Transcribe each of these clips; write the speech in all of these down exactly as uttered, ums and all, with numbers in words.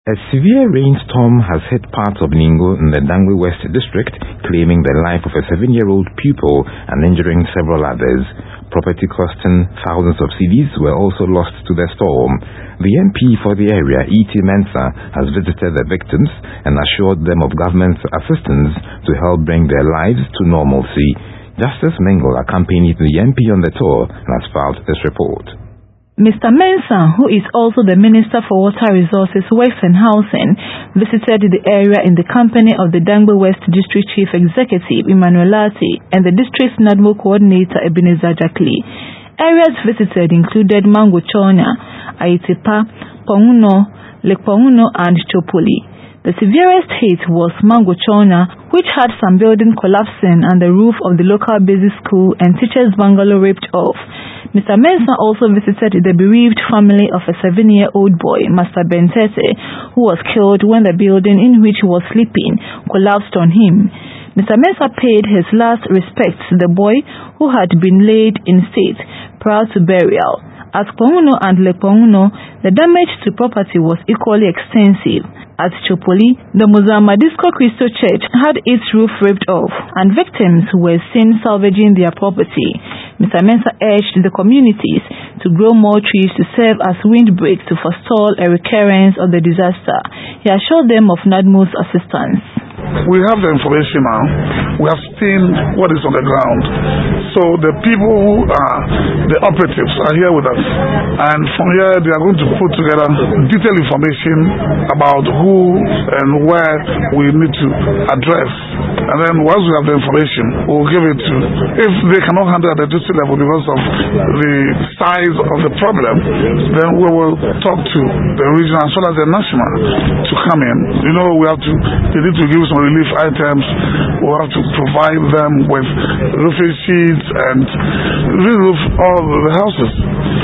A severe rainstorm has hit parts of Ningo in the Dangwe West district, claiming the life of a seven-year-old pupil and injuring several others. Property costing thousands of cedis were also lost to the storm. The M P for the area, E T Mensah, has visited the victims and assured them of government assistance to help bring their lives to normalcy. Justice Mengle accompanied the M P on the tour and has filed this report. Mister Mensah, who is also the Minister for Water Resources, Works and Housing, visited the area in the company of the Dangwe West District Chief Executive, Emmanuel Lati, and the district's NADMO Coordinator, Ebenezer Jakli. Areas visited included Mango Chonya, Aitepa, Ponguno, Lake Ponguno, and Chopoli. The severest hit was Mango Chonya, which had some building collapsing and the roof of the local basic school and teachers' bungalow ripped off. Mister Mensah also visited the bereaved family of a seven-year-old boy, Master Bentete, who was killed when the building in which he was sleeping collapsed on him. Mister Mensah paid his last respects to the boy, who had been laid in state prior to burial. At Ponguno and Lake Ponguno, the damage to property was equally extensive. At Chopoli, the Mozambique Christo Church had its roof ripped off, and victims were seen salvaging their property. Mister Mensah urged the communities to grow more trees to serve as windbreaks to forestall a recurrence of the disaster. He assured them of NADMO's assistance. We have the information now. We have seen what is on the ground. So the people who are the operatives are here with us. And from here they are going to put together detailed information about who and where we need to address. And then once we have the information, we'll give it to, if they cannot handle at the district level because of the size of the problem, then we will talk to the regional as well as the national to come in. You know, we have to, they need to give some relief items. We have to provide them with roofing sheets and re-roof all the houses.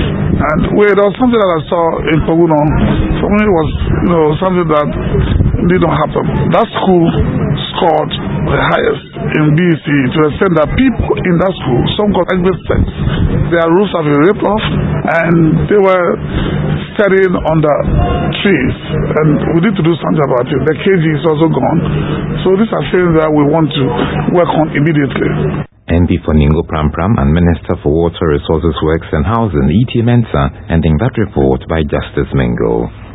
And wait, there was something that I saw in Ponguno. For me, it was, you know, something that did not happen. That school scored the highest in B C to the extent that people in that school, some got exit, their roofs have been ripped off, and they were studying under trees. And we need to do something about it. The K G is also gone. So these are things that we want to work on immediately. M P for Ningo Pram Pram and Minister for Water Resources, Works and Housing, E T Mensah, ending that report by Justice Mengle.